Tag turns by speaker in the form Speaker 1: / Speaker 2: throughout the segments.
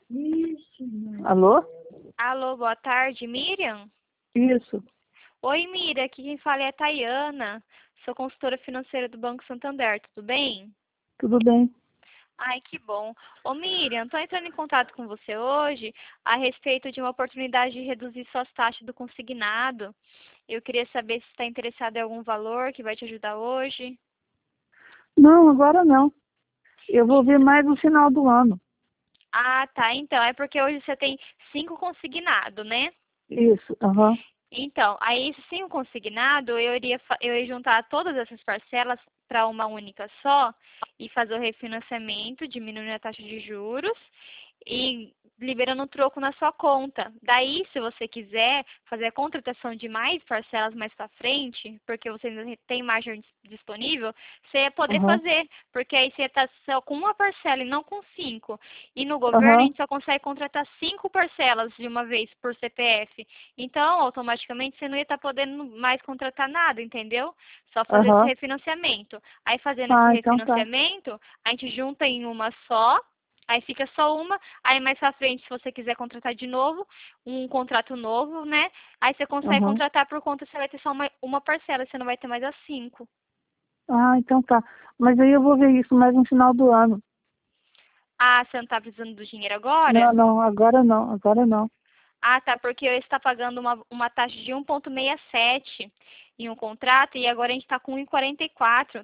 Speaker 1: Alô?
Speaker 2: Alô, boa tarde, Miriam?
Speaker 1: Isso.
Speaker 2: Oi, Miriam, aqui quem fala é a Tayana, sou consultora financeira do Banco Santander, tudo bem?
Speaker 1: Tudo bem?
Speaker 2: Ai, que bom. Ô, Miriam, estou entrando em contato com você hoje a respeito de uma oportunidade de reduzir suas taxas do consignado. Eu queria saber se está interessado em algum valor que vai te ajudar hoje.
Speaker 1: Não, agora não. Eu vou ver mais no final do ano.
Speaker 2: Ah, tá, então, é porque hoje você tem 5 consignados, né?
Speaker 1: Isso, aham.
Speaker 2: Então, aí sem o consignado, eu ia juntar todas essas parcelas para uma única só e fazer o refinanciamento, diminuindo a taxa de juros e liberando o troco na sua conta. Daí, se você quiser fazer a contratação de mais parcelas mais para frente, porque você ainda tem margem disponível, você ia poder
Speaker 1: Aham.
Speaker 2: fazer, porque aí você está só com uma parcela e não com 5. E no governo a
Speaker 1: Aham.
Speaker 2: gente só consegue contratar 5 parcelas de uma vez por CPF. Então, automaticamente você não ia estar podendo mais contratar nada, entendeu? Só fazer esse
Speaker 1: Aham.
Speaker 2: refinanciamento. Aí fazendo esse
Speaker 1: Ah, então tá.
Speaker 2: refinanciamento, a gente junta em uma só. Aí fica só uma, aí mais pra frente, se você quiser contratar de novo, um contrato novo, né? Aí você consegue
Speaker 1: Aham.
Speaker 2: contratar por conta, você vai ter só uma parcela, você não vai ter mais as 5.
Speaker 1: Ah, então tá. Mas aí eu vou ver isso mais no final do ano.
Speaker 2: Ah, você não tá precisando do dinheiro agora?
Speaker 1: Não, não, agora não, agora não.
Speaker 2: Ah, tá, porque eu está pagando uma taxa de 1,67 em um contrato e agora a gente está com 1,44,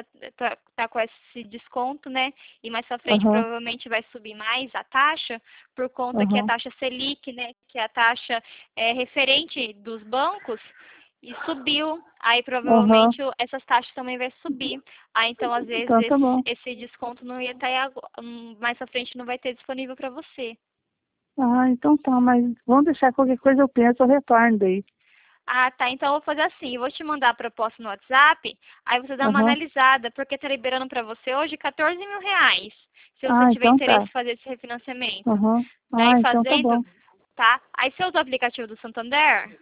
Speaker 2: tá com esse desconto, né? E mais pra frente
Speaker 1: Aham.
Speaker 2: provavelmente vai subir mais a taxa por conta que a
Speaker 1: Aham.
Speaker 2: taxa Selic, né? Que é a taxa referente dos bancos e subiu. Aí
Speaker 1: Aham.
Speaker 2: provavelmente essas taxas também vai subir. Aí então às vezes
Speaker 1: Então tá bom.
Speaker 2: esse desconto não ia estar mais pra frente não vai ter disponível para você.
Speaker 1: Ah, então tá, mas vamos deixar qualquer coisa eu penso, eu retorno daí.
Speaker 2: Ah, tá. Então eu vou fazer assim, eu vou te mandar a proposta no WhatsApp, aí você dá uma
Speaker 1: Aham.
Speaker 2: analisada, porque tá liberando para você hoje 14 mil reais, se você
Speaker 1: Ah,
Speaker 2: tiver
Speaker 1: então
Speaker 2: interesse
Speaker 1: tá.
Speaker 2: em fazer esse refinanciamento.
Speaker 1: Aham.
Speaker 2: Daí
Speaker 1: Ah, então tá
Speaker 2: fazendo,
Speaker 1: bom.
Speaker 2: tá? Aí você usa o aplicativo do Santander?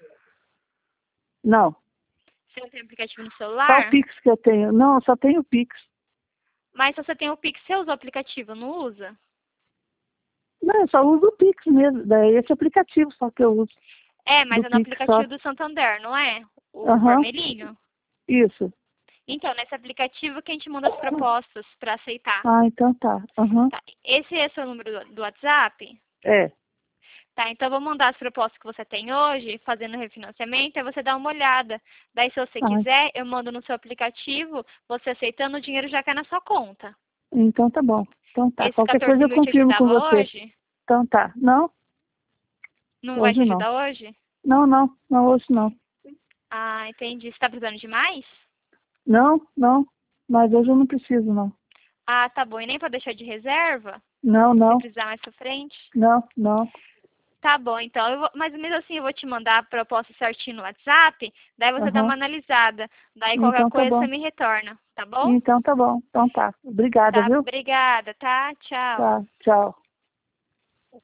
Speaker 1: Não.
Speaker 2: Você não tem aplicativo no
Speaker 1: Só o
Speaker 2: celular?
Speaker 1: Pix que eu tenho. Não, eu só tenho o Pix.
Speaker 2: Mas se você tem o Pix, você usa o aplicativo, não usa?
Speaker 1: Não, eu só uso o Pix mesmo. Daí esse aplicativo só que eu uso.
Speaker 2: É, mas
Speaker 1: Do
Speaker 2: é no
Speaker 1: Pix só.
Speaker 2: aplicativo do Santander, não é? O
Speaker 1: Aham.
Speaker 2: vermelhinho?
Speaker 1: Isso.
Speaker 2: Então, nesse aplicativo que a gente manda as propostas para aceitar.
Speaker 1: Ah, então tá. Aham.
Speaker 2: Tá. Esse é o seu número do WhatsApp?
Speaker 1: É.
Speaker 2: Tá, então eu vou mandar as propostas que você tem hoje, fazendo refinanciamento, aí você dá uma olhada. Daí, se você
Speaker 1: Ah,
Speaker 2: quiser, eu mando no seu aplicativo, você aceitando, o dinheiro já cai na sua conta.
Speaker 1: então tá bom. Então tá.
Speaker 2: Esses
Speaker 1: Qualquer
Speaker 2: 14
Speaker 1: coisa eu
Speaker 2: mil te
Speaker 1: confirmo com
Speaker 2: ajudava
Speaker 1: você.
Speaker 2: hoje?
Speaker 1: Então tá. Não?
Speaker 2: Não vai
Speaker 1: Hoje
Speaker 2: te
Speaker 1: não.
Speaker 2: ajudar hoje?
Speaker 1: Não, não. Não, hoje não.
Speaker 2: Ah, entendi. Você tá precisando de mais?
Speaker 1: Não, não. Mas hoje eu não preciso, não.
Speaker 2: Ah, tá bom. E nem pra deixar de reserva?
Speaker 1: Não,
Speaker 2: Se
Speaker 1: não.
Speaker 2: precisar mais pra frente?
Speaker 1: Não, não.
Speaker 2: Tá bom, então, mas mesmo assim eu vou te mandar a proposta certinho no WhatsApp, daí você dá uma
Speaker 1: Aham.
Speaker 2: analisada. Daí qualquer
Speaker 1: Então tá
Speaker 2: coisa você
Speaker 1: bom.
Speaker 2: me retorna, tá bom?
Speaker 1: Então tá bom. Então tá. Obrigada,
Speaker 2: Tá,
Speaker 1: viu?
Speaker 2: obrigada, tá? Tchau.
Speaker 1: Tá. Tchau.